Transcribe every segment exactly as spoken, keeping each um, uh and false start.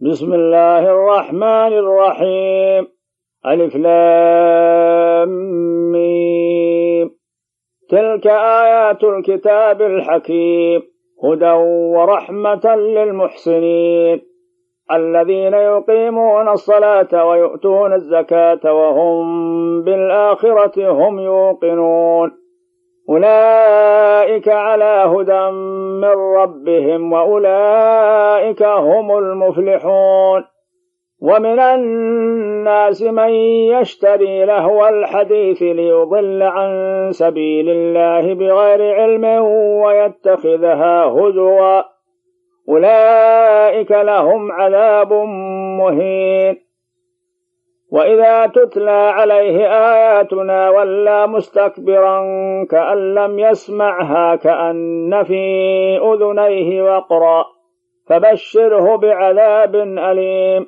بسم الله الرحمن الرحيم. ألف لام ميم. تلك آيات الكتاب الحكيم هدى ورحمة للمحسنين الذين يقيمون الصلاة ويؤتون الزكاة وهم بالآخرة هم يوقنون أولئك على هدى من ربهم وأولئك هم المفلحون. ومن الناس من يشتري لهو الحديث ليضل عن سبيل الله بغير علم ويتخذها هزوا أولئك لهم عذاب مهين. وإذا تتلى عليه آياتنا ولى مستكبرا كأن لم يسمعها كأن في أذنيه وقرا فبشره بعذاب أليم.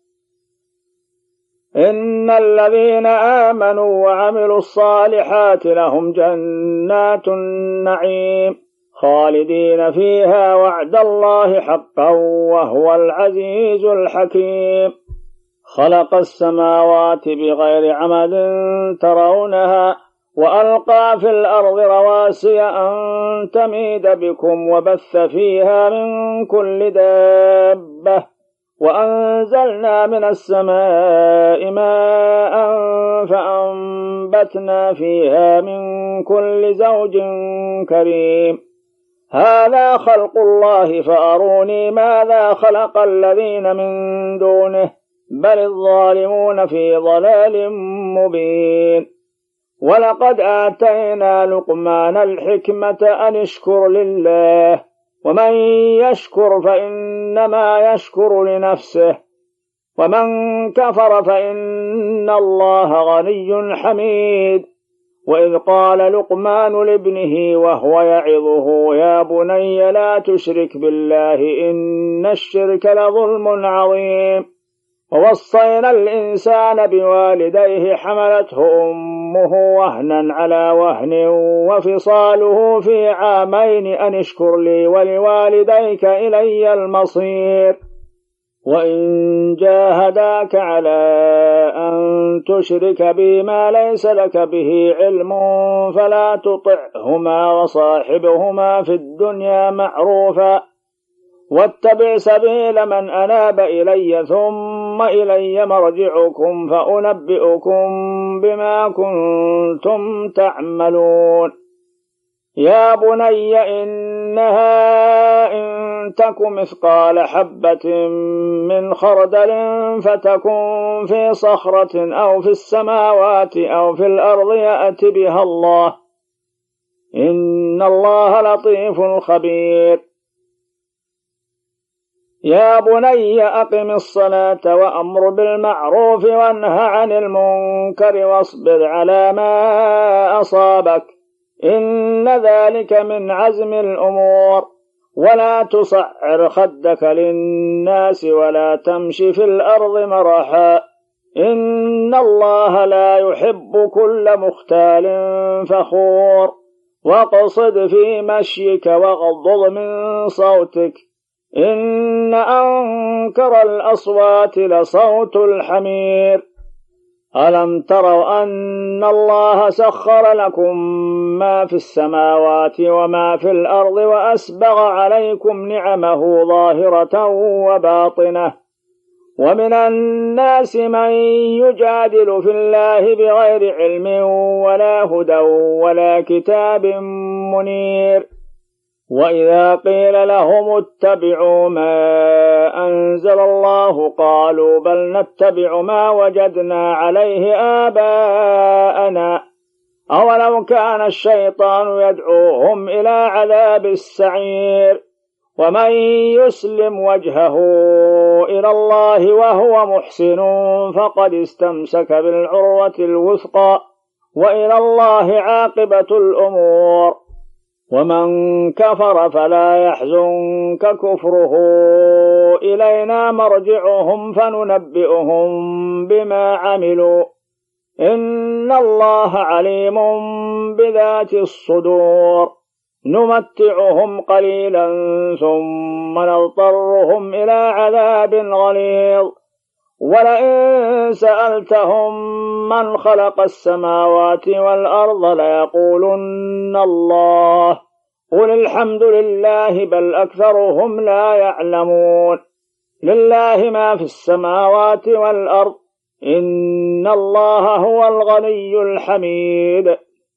إن الذين آمنوا وعملوا الصالحات لهم جنات النعيم خالدين فيها وعد الله حقا وهو العزيز الحكيم. خلق السماوات بغير عمد ترونها وألقى في الأرض رواسي أن تميد بكم وبث فيها من كل دابة وأنزلنا من السماء ماء فأنبتنا فيها من كل زوج كريم. هذا خلق الله فأروني ماذا خلق الذين من دونه بل الظالمون في ضلال مبين. ولقد آتينا لقمان الحكمة أن اشكر لله ومن يشكر فإنما يشكر لنفسه ومن كفر فإن الله غني حميد. وإذ قال لقمان لابنه وهو يعظه يا بني لا تشرك بالله إن الشرك لظلم عظيم. ووصينا الإنسان بوالديه حملته أمه وهنا على وهن وفصاله في عامين أن اشكر لي ولوالديك إلي المصير. وإن جاهداك على أن تشرك بي ما ليس لك به علم فلا تطعهما وصاحبهما في الدنيا معروفا واتبع سبيل من أناب إلي ثم إلي مرجعكم فأنبئكم بما كنتم تعملون. يا بني إنها إن تك مثقال حبة من خردل فتكن في صخرة أو في السماوات أو في الأرض يأت بها الله إن الله لطيف خبير. يا بني أقم الصلاة وأمر بالمعروف وانه عن المنكر واصبر على ما أصابك إن ذلك من عزم الأمور. ولا تصعر خدك للناس ولا تمشي في الأرض مرحا إن الله لا يحب كل مختال فخور. واقصد في مشيك واغضض من صوتك إن أنكر الأصوات لصوت الحمير. ألم تروا أن الله سخر لكم ما في السماوات وما في الأرض وأسبغ عليكم نعمه ظاهرة وباطنة. ومن الناس من يجادل في الله بغير علم ولا هدى ولا كتاب منير. وإذا قيل لهم اتبعوا ما أنزل الله قالوا بل نتبع ما وجدنا عليه آباءنا أولو كان الشيطان يدعوهم إلى عذاب السعير. ومن يسلم وجهه إلى الله وهو محسن فقد استمسك بالعروة الوثقى وإلى الله عاقبة الأمور. ومن كفر فلا يحزنك كفره إلينا مرجعهم فننبئهم بما عملوا إن الله عليم بذات الصدور. نمتعهم قليلا ثم نضطرهم إلى عذاب غليظ ولئن سألتهم من خلق السماوات والأرض ليقولن الله قل الحمد لله بل أكثرهم لا يعلمون لله ما في السماوات والأرض إن الله هو الغني الحميد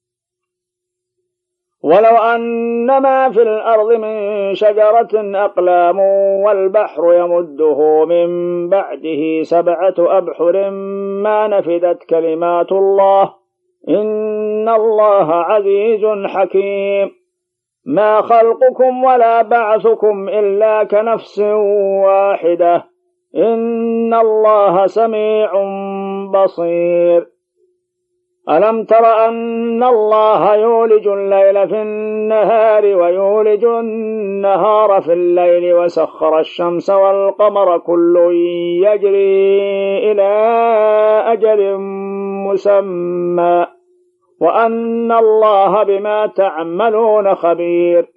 ولو أن ما في الأرض من شجرة أقلام والبحر يمده من بعده سبعة أبحر ما نفدت كلمات الله إن الله عزيز حكيم ما خلقكم ولا بعثكم إلا كنفس واحدة إن الله سميع بصير ألم تر أن الله يولج الليل في النهار ويولج النهار في الليل وسخر الشمس والقمر كل يجري إلى أجل مسمى وأن الله بما تعملون خبير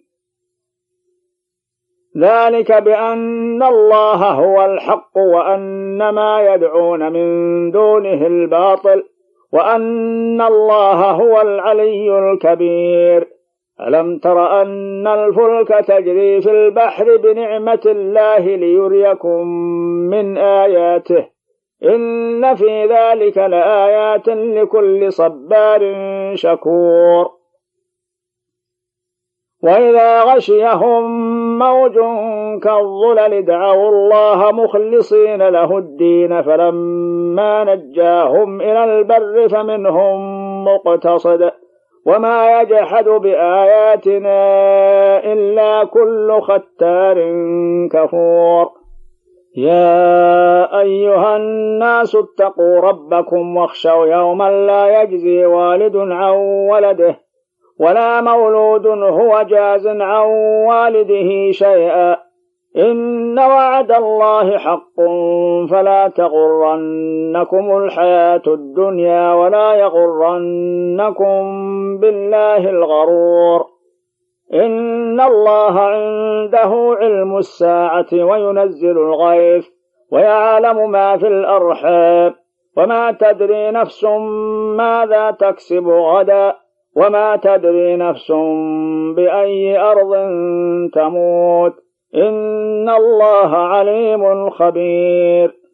ذلك بأن الله هو الحق وأن ما يدعون من دونه الباطل وأن الله هو العلي الكبير ألم تر أن الفلك تجري في البحر بنعمة الله ليريكم من آياته إن في ذلك لآيات لكل صبار شكور وإذا غشيهم موج كالظلل دعوا الله مخلصين له الدين فلما نجاهم إلى البر فمنهم مقتصد وما يجحد بآياتنا إلا كل ختار كفور يا أيها الناس اتقوا ربكم واخشوا يوما لا يجزي والد عن ولده ولا مولود هو جاز عن والده شيئا إن وعد الله حق فلا تغرنكم الحياة الدنيا ولا يغرنكم بالله الغرور إن الله عنده علم الساعة وينزل الغيث ويعلم ما في الأرحام وما تدري نفس ماذا تكسب غدا وما تدري نفس بأي أرض تموت إن الله عليم خبير